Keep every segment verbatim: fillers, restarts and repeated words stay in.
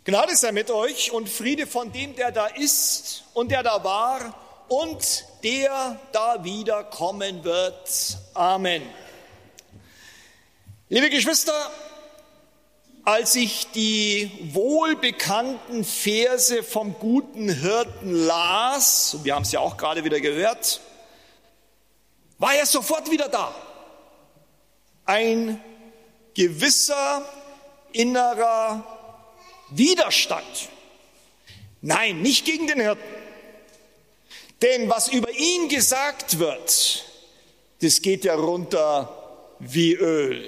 Gnade sei mit euch und Friede von dem, der da ist und der da war und der da wieder kommen wird. Amen. Liebe Geschwister, als ich die wohlbekannten Verse vom guten Hirten las, und wir haben es ja auch gerade wieder gehört, war er sofort wieder da. Ein gewisser innerer Widerstand. Nein, nicht gegen den Hirten. Denn was über ihn gesagt wird, das geht ja runter wie Öl.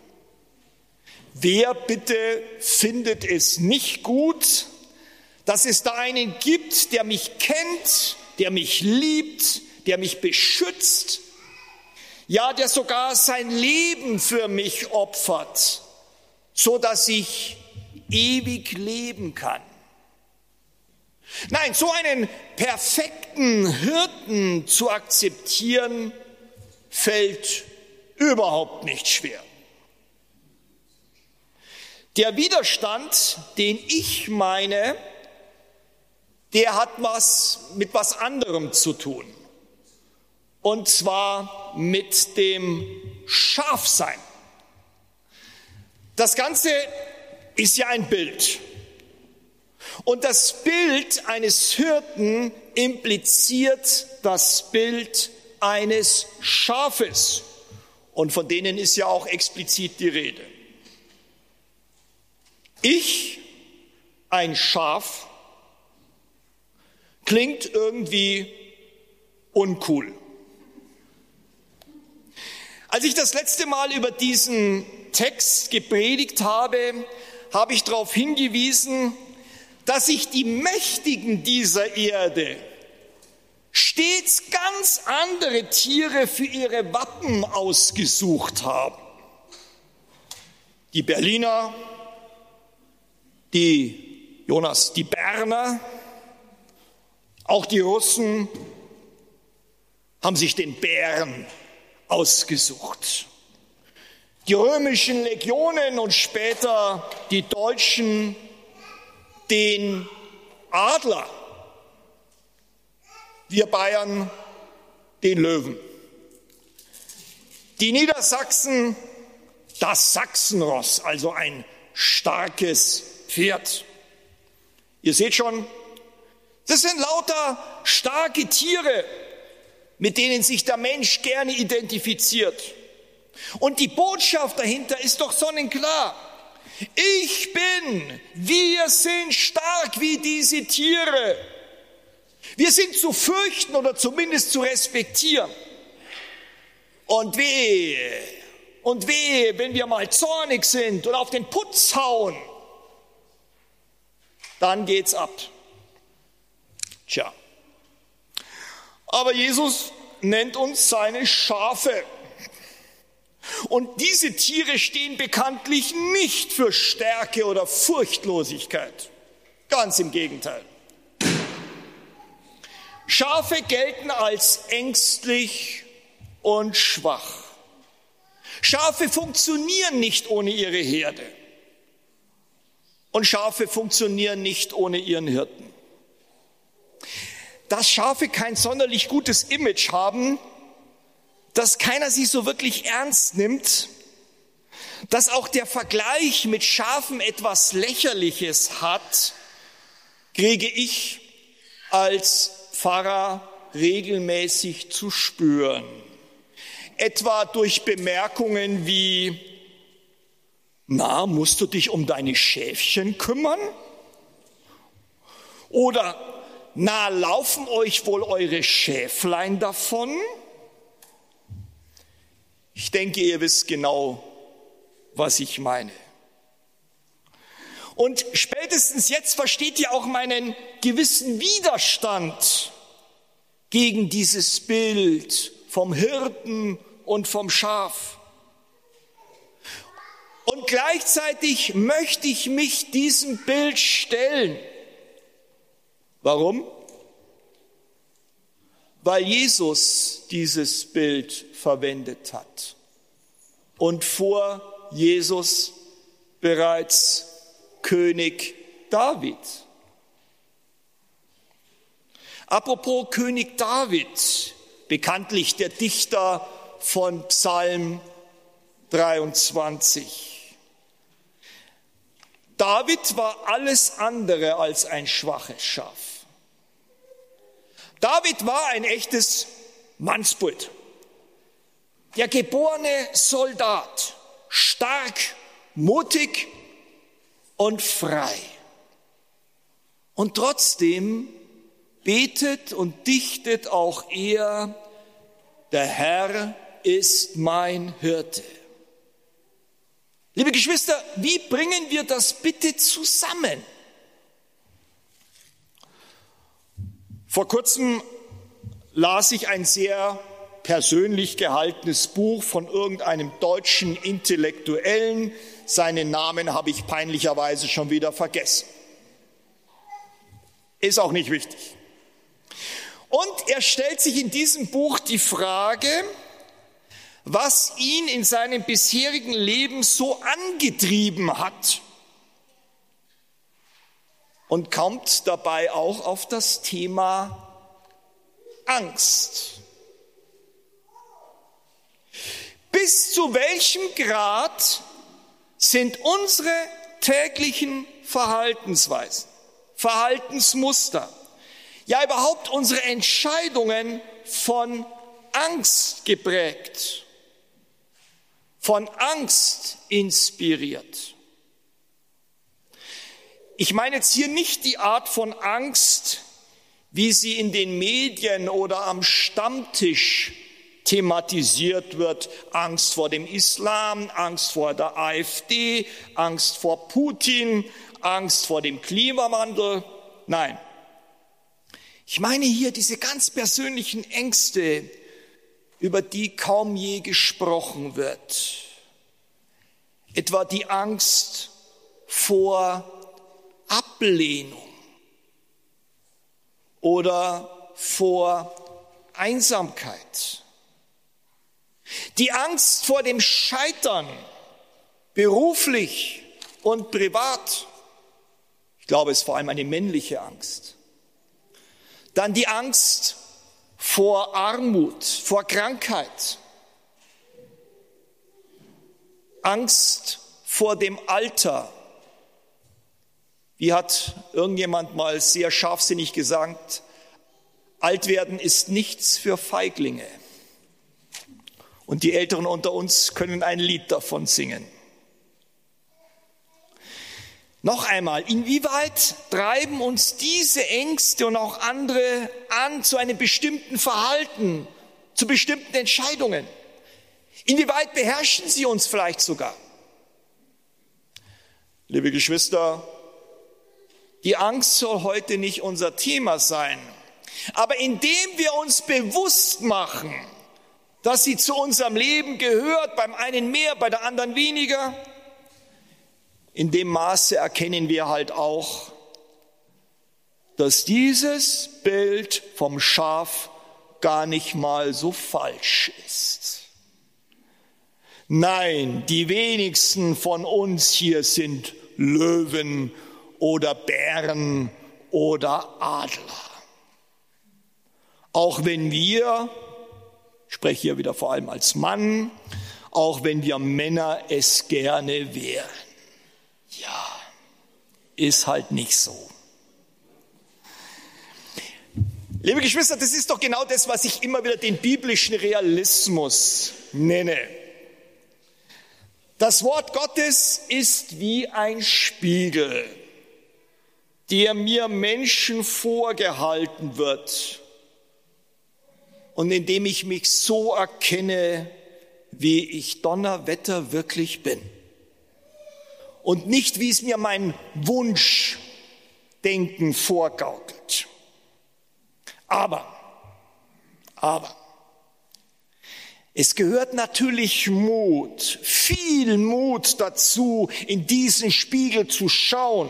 Wer bitte findet es nicht gut, dass es da einen gibt, der mich kennt, der mich liebt, der mich beschützt, ja, der sogar sein Leben für mich opfert, so dass ich ewig leben kann. Nein, so einen perfekten Hirten zu akzeptieren, fällt überhaupt nicht schwer. Der Widerstand, den ich meine, der hat was mit was anderem zu tun. Und zwar mit dem Schafsein. Das Ganze ist ja ein Bild. Und das Bild eines Hirten impliziert das Bild eines Schafes. Und von denen ist ja auch explizit die Rede. Ich, ein Schaf, klingt irgendwie uncool. Als ich das letzte Mal über diesen Text gepredigt habe, habe ich darauf hingewiesen, dass sich die Mächtigen dieser Erde stets ganz andere Tiere für ihre Wappen ausgesucht haben. Die Berliner, die Jonas, die Berner, auch die Russen haben sich den Bären ausgesucht. Die römischen Legionen und später die Deutschen den Adler. Wir Bayern den Löwen. Die Niedersachsen das Sachsenross, also ein starkes Pferd. Ihr seht schon, das sind lauter starke Tiere, mit denen sich der Mensch gerne identifiziert. Und die Botschaft dahinter ist doch sonnenklar. Ich bin, wir sind stark wie diese Tiere. Wir sind zu fürchten oder zumindest zu respektieren. Und wehe, und wehe, wenn wir mal zornig sind und auf den Putz hauen, dann geht's ab. Tja, aber Jesus nennt uns seine Schafe. Und diese Tiere stehen bekanntlich nicht für Stärke oder Furchtlosigkeit. Ganz im Gegenteil. Schafe gelten als ängstlich und schwach. Schafe funktionieren nicht ohne ihre Herde. Und Schafe funktionieren nicht ohne ihren Hirten. Dass Schafe kein sonderlich gutes Image haben, dass keiner sie so wirklich ernst nimmt, dass auch der Vergleich mit Schafen etwas Lächerliches hat, kriege ich als Pfarrer regelmäßig zu spüren. Etwa durch Bemerkungen wie, na, musst du dich um deine Schäfchen kümmern? Oder, na, laufen euch wohl eure Schäflein davon? Ich denke, ihr wisst genau, was ich meine. Und spätestens jetzt versteht ihr auch meinen gewissen Widerstand gegen dieses Bild vom Hirten und vom Schaf. Und gleichzeitig möchte ich mich diesem Bild stellen. Warum? Weil Jesus dieses Bild verwendet hat und vor Jesus bereits König David. Apropos König David, bekanntlich der Dichter von Psalm dreiundzwanzig. David war alles andere als ein schwaches Schaf. David war ein echtes Mannsbild. Der geborene Soldat, stark, mutig und frei. Und trotzdem betet und dichtet auch er, der Herr ist mein Hirte. Liebe Geschwister, wie bringen wir das bitte zusammen? Vor kurzem las ich ein sehr persönlich gehaltenes Buch von irgendeinem deutschen Intellektuellen. Seinen Namen habe ich peinlicherweise schon wieder vergessen. Ist auch nicht wichtig. Und er stellt sich in diesem Buch die Frage, was ihn in seinem bisherigen Leben so angetrieben hat. Und kommt dabei auch auf das Thema Angst. Bis zu welchem Grad sind unsere täglichen Verhaltensweisen, Verhaltensmuster, ja überhaupt unsere Entscheidungen von Angst geprägt, von Angst inspiriert? Ich meine jetzt hier nicht die Art von Angst, wie sie in den Medien oder am Stammtisch thematisiert wird. Angst vor dem Islam, Angst vor der AfD, Angst vor Putin, Angst vor dem Klimawandel. Nein, ich meine hier diese ganz persönlichen Ängste, über die kaum je gesprochen wird. Etwa die Angst vor Ablehnung oder vor Einsamkeit. Die Angst vor dem Scheitern, beruflich und privat. Ich glaube, es ist vor allem eine männliche Angst. Dann die Angst vor Armut, vor Krankheit. Angst vor dem Alter. Wie hat irgendjemand mal sehr scharfsinnig gesagt, alt werden ist nichts für Feiglinge. Und die Älteren unter uns können ein Lied davon singen. Noch einmal, inwieweit treiben uns diese Ängste und auch andere an zu einem bestimmten Verhalten, zu bestimmten Entscheidungen? Inwieweit beherrschen sie uns vielleicht sogar? Liebe Geschwister, die Angst soll heute nicht unser Thema sein. Aber indem wir uns bewusst machen, dass sie zu unserem Leben gehört, beim einen mehr, bei der anderen weniger, in dem Maße erkennen wir halt auch, dass dieses Bild vom Schaf gar nicht mal so falsch ist. Nein, die wenigsten von uns hier sind Löwen oder Bären oder Adler. Auch wenn wir, ich spreche hier wieder vor allem als Mann, auch wenn wir Männer es gerne wären. Ja, ist halt nicht so. Liebe Geschwister, das ist doch genau das, was ich immer wieder den biblischen Realismus nenne. Das Wort Gottes ist wie ein Spiegel, der mir Menschen vorgehalten wird und in dem ich mich so erkenne, wie ich Donnerwetter wirklich bin. Und nicht, wie es mir mein Wunschdenken vorgaukelt. Aber, aber, es gehört natürlich Mut, viel Mut dazu, in diesen Spiegel zu schauen.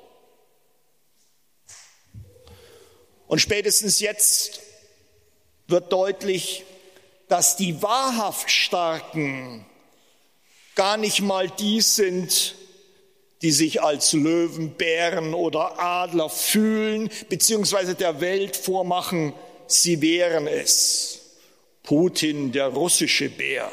Und spätestens jetzt wird deutlich, dass die wahrhaft Starken gar nicht mal die sind, die sich als Löwen, Bären oder Adler fühlen, beziehungsweise der Welt vormachen, sie wären es. Putin, der russische Bär.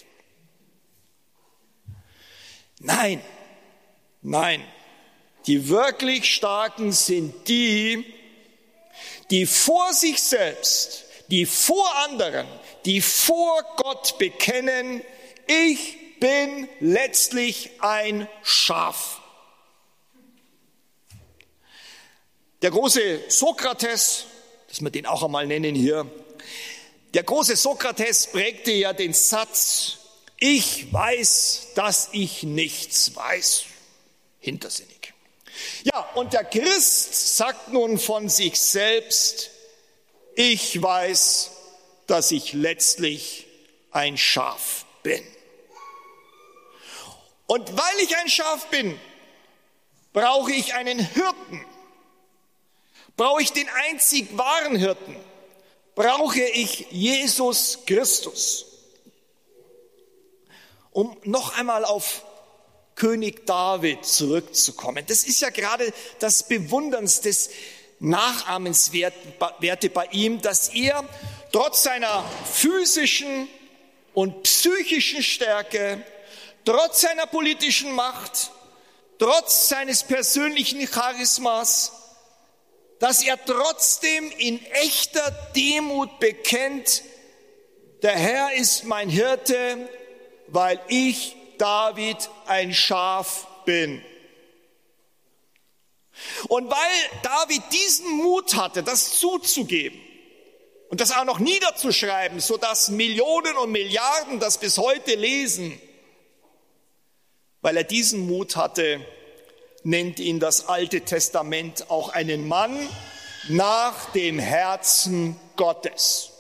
Nein, nein, die wirklich Starken sind die, die vor sich selbst, die vor anderen, die vor Gott bekennen, ich bin letztlich ein Schaf. Der große Sokrates, dass wir den auch einmal nennen hier, der große Sokrates prägte ja den Satz, ich weiß, dass ich nichts weiß. Hintersinnig. Ja, und der Christ sagt nun von sich selbst, ich weiß, dass ich letztlich ein Schaf bin. Und weil ich ein Schaf bin, brauche ich einen Hirten. Brauche ich den einzig wahren Hirten. Brauche ich Jesus Christus. Um noch einmal auf König David zurückzukommen. Das ist ja gerade das Bewundernswerte, das Nachahmenswerte bei ihm, dass er trotz seiner physischen und psychischen Stärke, trotz seiner politischen Macht, trotz seines persönlichen Charismas, dass er trotzdem in echter Demut bekennt, der Herr ist mein Hirte, weil ich, David, ein Schaf bin. Und weil David diesen Mut hatte, das zuzugeben und das auch noch niederzuschreiben, sodass Millionen und Milliarden das bis heute lesen, weil er diesen Mut hatte, nennt ihn das Alte Testament auch einen Mann nach dem Herzen Gottes.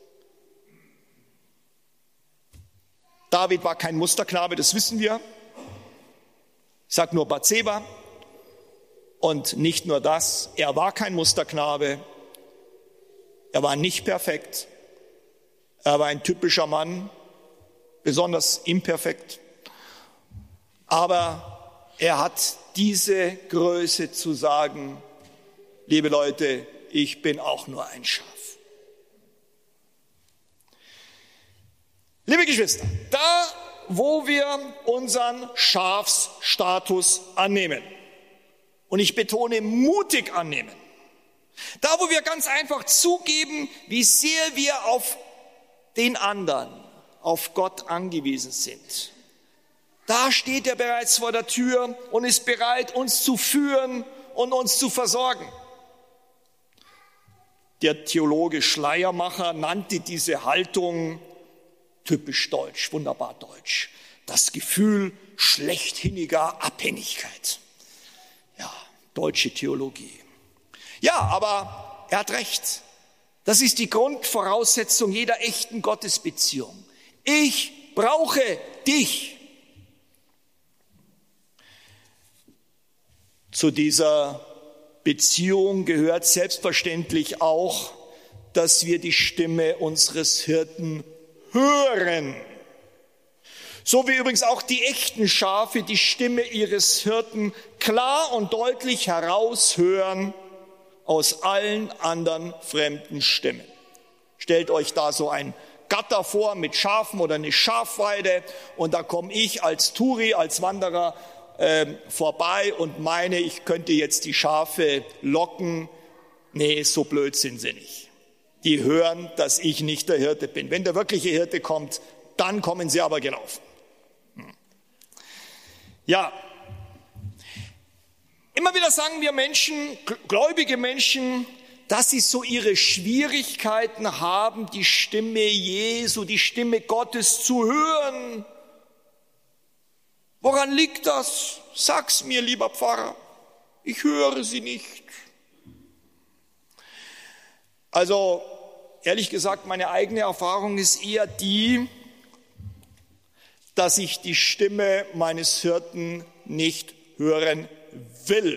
David war kein Musterknabe, das wissen wir. Ich sage nur Bathseba. Und nicht nur das, er war kein Musterknabe. Er war nicht perfekt. Er war ein typischer Mann, besonders imperfekt. Aber er hat diese Größe zu sagen, liebe Leute, ich bin auch nur ein Schaf. Liebe Geschwister, da, wo wir unseren Schafsstatus annehmen, und ich betone mutig annehmen, da, wo wir ganz einfach zugeben, wie sehr wir auf den anderen, auf Gott angewiesen sind, da steht er bereits vor der Tür und ist bereit, uns zu führen und uns zu versorgen. Der Theologe Schleiermacher nannte diese Haltung typisch deutsch, wunderbar deutsch. Das Gefühl schlechthinniger Abhängigkeit. Ja, deutsche Theologie. Ja, aber er hat recht. Das ist die Grundvoraussetzung jeder echten Gottesbeziehung. Ich brauche dich. Zu dieser Beziehung gehört selbstverständlich auch, dass wir die Stimme unseres Hirten hören. So wie übrigens auch die echten Schafe die Stimme ihres Hirten klar und deutlich heraushören aus allen anderen fremden Stimmen. Stellt euch da so ein Gatter vor mit Schafen oder eine Schafweide und da komme ich als Touri, als Wanderer äh, vorbei und meine, ich könnte jetzt die Schafe locken. Nee, so blöd sind sie nicht. Die hören, dass ich nicht der Hirte bin. Wenn der wirkliche Hirte kommt, dann kommen sie aber gelaufen. Hm. Ja, immer wieder sagen wir Menschen, gläubige Menschen, dass sie so ihre Schwierigkeiten haben, die Stimme Jesu, die Stimme Gottes zu hören. Woran liegt das? Sag's mir, lieber Pfarrer. Ich höre sie nicht. Also, ehrlich gesagt, meine eigene Erfahrung ist eher die, dass ich die Stimme meines Hirten nicht hören will.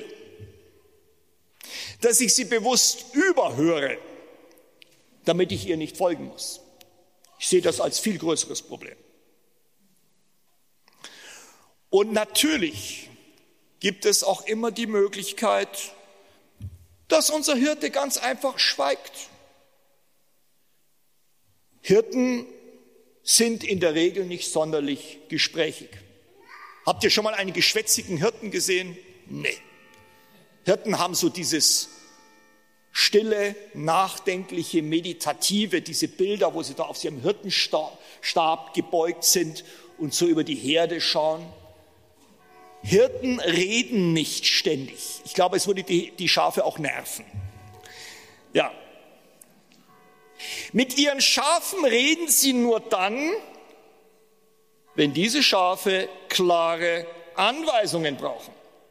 Dass ich sie bewusst überhöre, damit ich ihr nicht folgen muss. Ich sehe das als viel größeres Problem. Und natürlich gibt es auch immer die Möglichkeit, dass unser Hirte ganz einfach schweigt. Hirten sind in der Regel nicht sonderlich gesprächig. Habt ihr schon mal einen geschwätzigen Hirten gesehen? Nee. Hirten haben so dieses stille, nachdenkliche, meditative, diese Bilder, wo sie da auf ihrem Hirtenstab gebeugt sind und so über die Herde schauen. Hirten reden nicht ständig. Ich glaube, es würde die, die Schafe auch nerven. Ja. Mit ihren Schafen reden sie nur dann, wenn diese Schafe klare Anweisungen brauchen.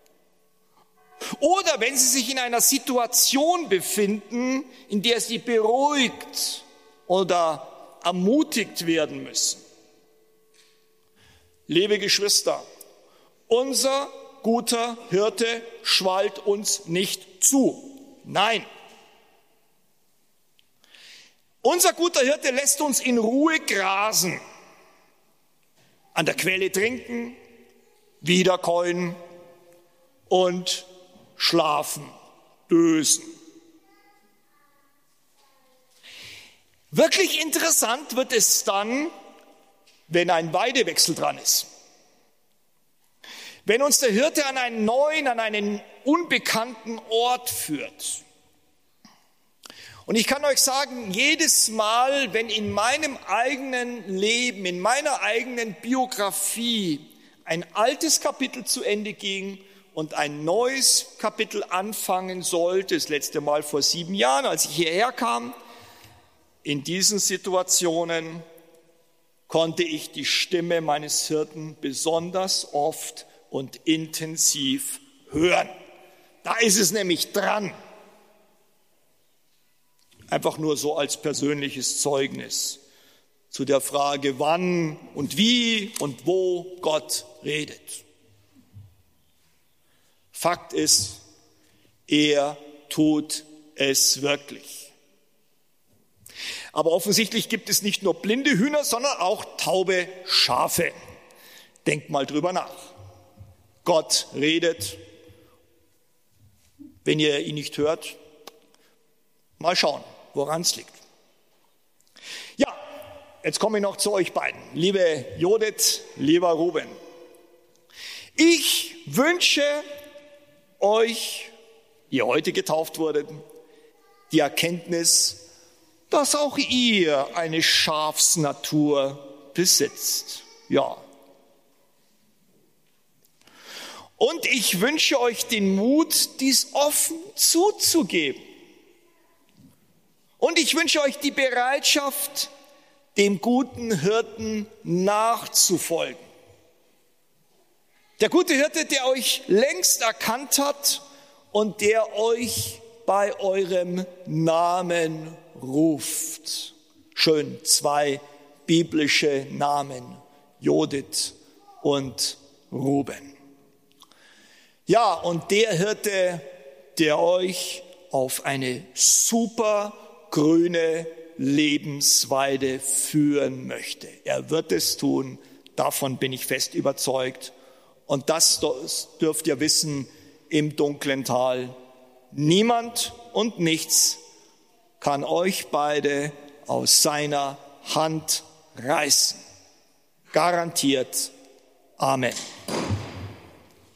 Oder wenn sie sich in einer Situation befinden, in der sie beruhigt oder ermutigt werden müssen. Liebe Geschwister, unser guter Hirte schwallt uns nicht zu. Nein. Unser guter Hirte lässt uns in Ruhe grasen, an der Quelle trinken, wiederkäuen und schlafen, dösen. Wirklich interessant wird es dann, wenn ein Weidewechsel dran ist. Wenn uns der Hirte an einen neuen, an einen unbekannten Ort führt. Und ich kann euch sagen, jedes Mal, wenn in meinem eigenen Leben, in meiner eigenen Biografie ein altes Kapitel zu Ende ging und ein neues Kapitel anfangen sollte, das letzte Mal vor sieben Jahren, als ich hierher kam, in diesen Situationen konnte ich die Stimme meines Hirten besonders oft und intensiv hören. Da ist es nämlich dran. Einfach nur so als persönliches Zeugnis zu der Frage, wann und wie und wo Gott redet. Fakt ist, er tut es wirklich. Aber offensichtlich gibt es nicht nur blinde Hühner, sondern auch taube Schafe. Denkt mal drüber nach. Gott redet. Wenn ihr ihn nicht hört, mal schauen, woran es liegt. Ja, jetzt komme ich noch zu euch beiden. Liebe Judith, lieber Ruben. Ich wünsche euch, ihr heute getauft wurdet, die Erkenntnis, dass auch ihr eine Schafsnatur besitzt. Ja. Und ich wünsche euch den Mut, dies offen zuzugeben. Und ich wünsche euch die Bereitschaft, dem guten Hirten nachzufolgen. Der gute Hirte, der euch längst erkannt hat und der euch bei eurem Namen ruft. Schön, zwei biblische Namen, Judith und Ruben. Ja, und der Hirte, der euch auf eine super grüne Lebensweide führen möchte. Er wird es tun, davon bin ich fest überzeugt. Und das dürft ihr wissen im dunklen Tal. Niemand und nichts kann euch beide aus seiner Hand reißen. Garantiert. Amen.